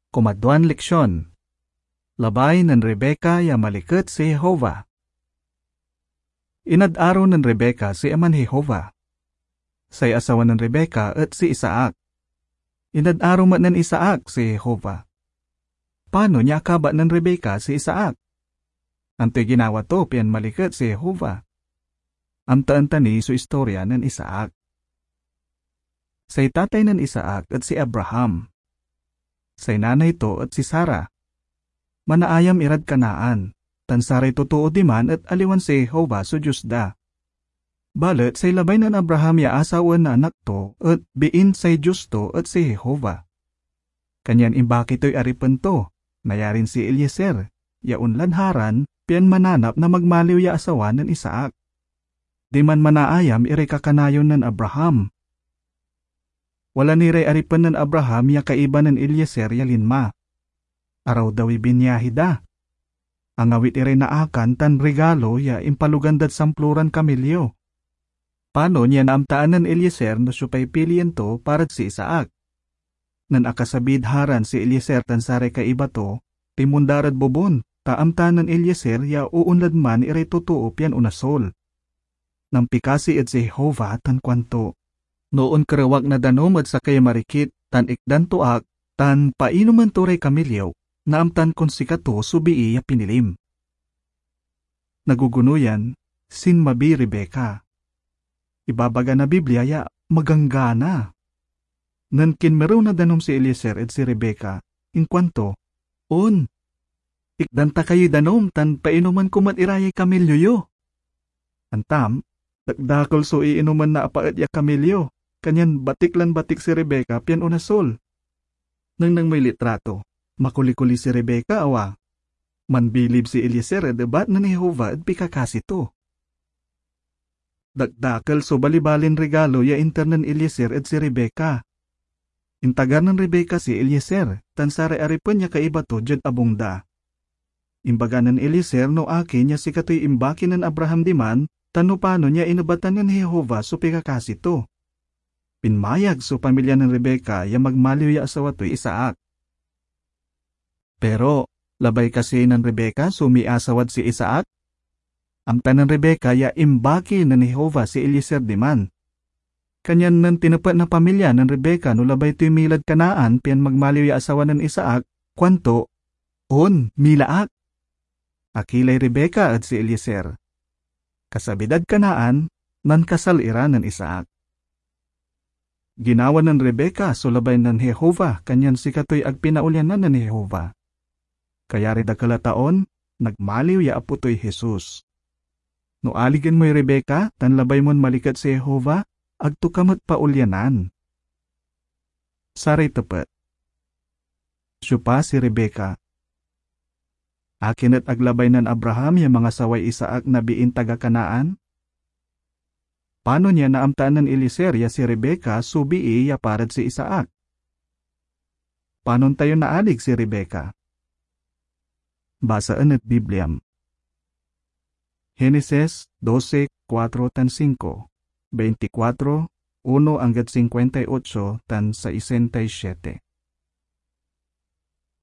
Kumadwan leksyon. Labay ng Rebeka ya maliket si Jehova. Inad-araw ng Rebeka si aman Jehova. Say asawa ng Rebeka at si Isaac. Inad-araw man ng Isaac si Jehova. Paano niya kaba ng Rebeka si Isaac? Anto'y ginawa to piyan maliket si Jehova. Amtaan ni so istorya ng Isaac. Say tatay ng Isaac at si Abraham. Say nanay to at si Sarah. Manaayam irad Kanaan, tan saray totoo di man at aliwan si Jehova so Diyos da. Balet say labay ng Abraham ya asawa na anak to at biin say Diyos to at si Jehova. Kanyan imbaki to'y aripan to, nayarin si Eliezer, ya unlanharan, piyan mananap na magmaliw ya asawa ng Isaac. Di man manaayam iray kakanayon ng Abraham. Wala niray aripan ng Abraham ya kaiba ng Eliezer ya linma. Araw daw ibinyahi da. Ang awit iray naakan tan regalo ya impalugandad sampluran kamilyo. Paano niya naamtaan ng Eliezer na supay piliyan to para si Isaac? Nan akasabidharan si Eliezer tan sare kaiba to, timundarad bubon, taamtaan ng Eliezer ya uunlad man iray totoo pian unasol. Nang pikasi at si Jehova tan kwanto. Noon karawag na danom at sa kay marikit, tan ikdan tuak, tan painuman to ray kamilyo. Naamtan kon si kato subii ya pinilim. Nagugunuyan, sinmabi Rebeka. Ibabaga na Biblia ya maganggana. Nan kinmeron na danom si Eliezer at si Rebeka, inkwanto, ikdanta kayo danom tan painuman kumat irayay kamilyo yo. Antam, dagdakol so iinuman na apaat ya kamilyo, kanyan batiklan batik si Rebeka pian unasol. Nang may litrato. Makuli-kuli si Rebeka awa. Manbilib si Eliezer debat na ni Jehova at pikakasi to. Dagdakal so balibalin regalo ya internan Eliezer at si Rebeka. Intagar ng Rebeka si Eliezer, tan sare aripan niya kaiba to jad abongda. Imbaga ng Eliezer no akin niya si katoy imbakin ng Abraham diman, tan no paano niya inabatan ng Jehova so pikakasi to. Pinmayag so pamilya ng Rebeka ya magmaliw ya asawa to'y Isaac. Pero, labay kasi ng Rebeka sumiasawad si Isaac? Amtan ng Rebeka ya imbaki na ni Jehova si Eliezer diman. Kanyan ng tinapat na pamilya ng Rebeka no labay to'y milad Kanaan piyan magmaliw ya asawa ng Isaac, kwanto, milaak. Akilay Rebeka at si Eliezer. Kasabidad Kanaan, nan kasal ira ng Isaac. Ginawa ng Rebeka so labay ng Jehova, kanyan si kato'y agpinaulyanan ng Jehova. Kaya rin kalataon, nagmaliw ya aputoy Jesus. No aligan mo'y Rebeka, tan labay mon malikat si Jehova, agtukamot paulyanan. Saray tapat. Siya si Rebeka. Akin at aglabay ng Abraham ya mga saway Isaac na biin taga Kanaan? Paano niya naamtaan ng Eliezer ya si Rebeka subii ya parad si Isaac? Paano tayo naalig si Rebeka? Basaan at Bibliam. Genesis 12:4-5, 24:1-58 tan 67.